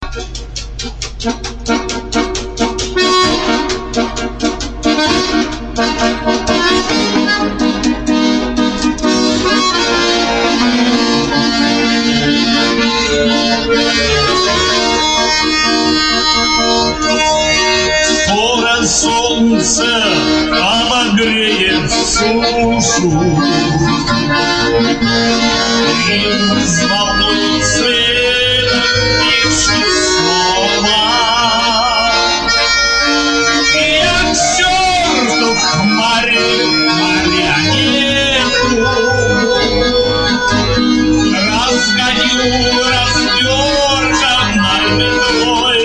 Скоро солнце обогреет сушу, и взволнует цветом пишет слова. И я к черту хмарю марионетку, разгоню раздерганной метлой.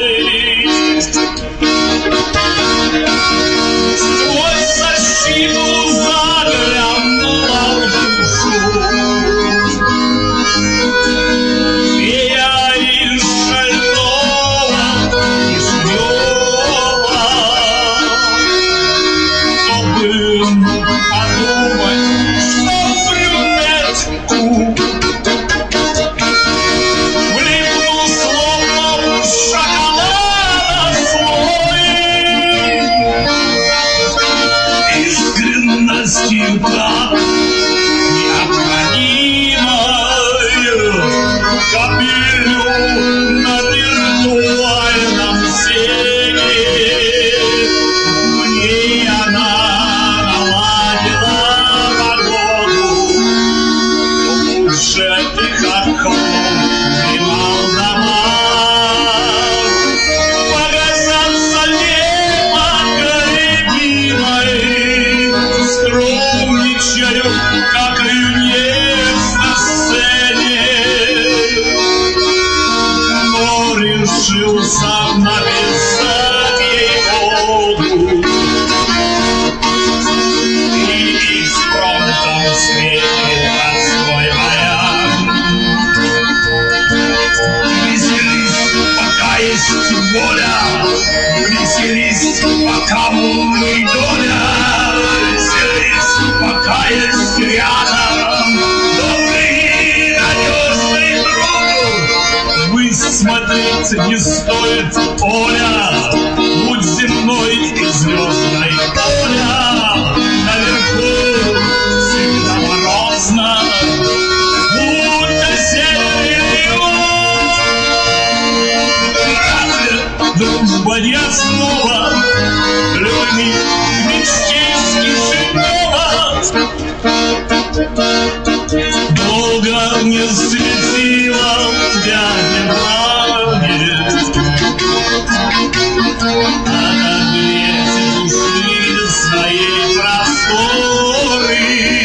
Сквозь защиту заглянула в душу, фея из шального и жмёва. Кто бы мог подумать, что брюнетку влипну словно в шоколада слой. Искренностью так необходимой капелю на виртуальном сене. Мне она наладила погоду, уже ты как клоун дремал дома. Показаться непоколебимой, скромничаю, как юнец на сцене, но решился написать ей оду, и экспромтом светит простой маяк. Веселись, пока есть воля, веселись, пока волны доля, веселись, пока есть рядом добрый, надежный друг. Высмотреть не стоит поля, будь земной и звездной поля. Наверху всегда морозно, будто северный юг. Разве дружба не основа любви к мечте снежного? Долго не светила дядя Ваня, отогреть души своей просторы,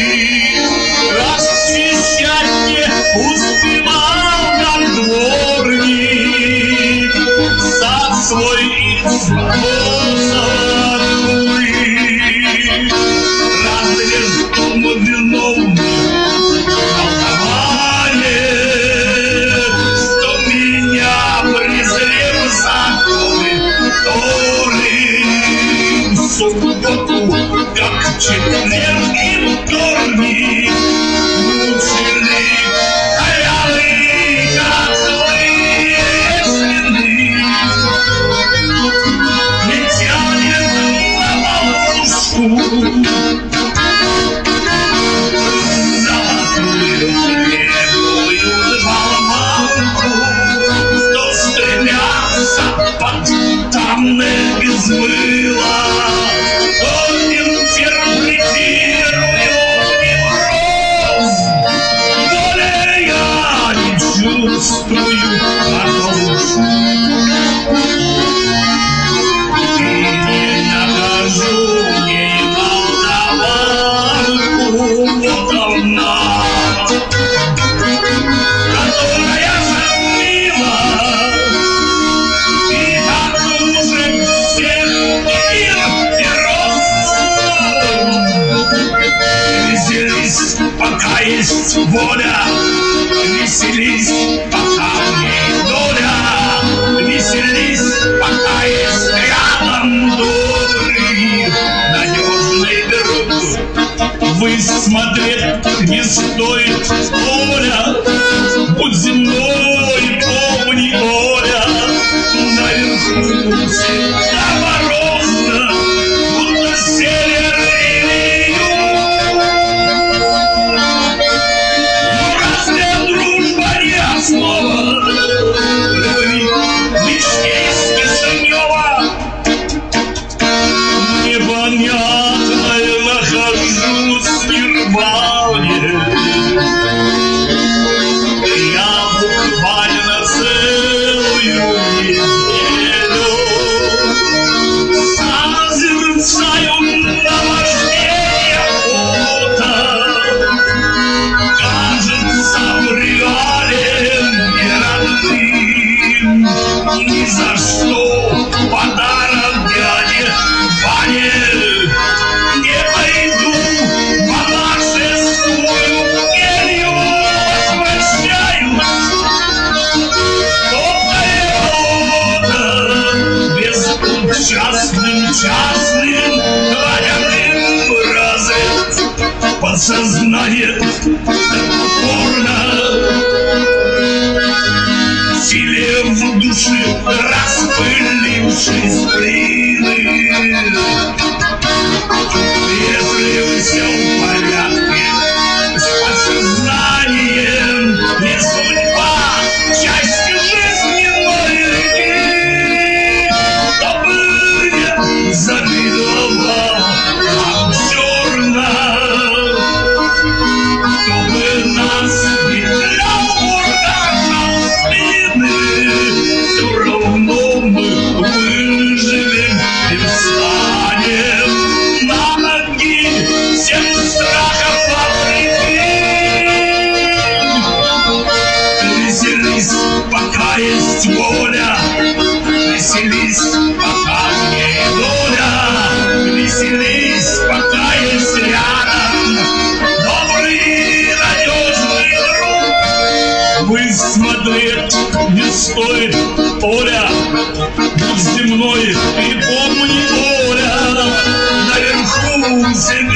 расчищать не успевал, как дворник, сад свой из мороза открыть. Разве что мы виновны что меня презрел законы Торы. В субботу, как четверг и вторник, мучили корявый, как злые следы. Не тянет на ловушку там без мыла, то интерпретирую невроз. Более я не чувствую душу и не нахожу ей молдаванку. Вот она, которая жила. И так уже всех всегда морозно, будто север или юг. Но разве дружба не основа любви? Мечте из Кишинева непонятное нахожусь в нирване. Я буквально целую неделю созерцаю наваждение пота. Кажется, в реале не родным, ни за что подарок дяде Ване не пойду монашескую келью возвращаюсь. Частным водяным разряд подсознание упорно в силе в душе распылившись плины. Если все в порядке с подсознанием, не судьба, часть жизненной реки, то бы завидовал обзорно, чтобы нас петлял бурдажал спины. Все равно мы выживем и встанем на ноги всем страхом обреки. Веселись, пока есть воля, веселись, пока не доля, веселись, пока есть рядом добрый, надежный друг. Высмотреть не стоит, Оля, будь земной и помни, Оля, наверху земли.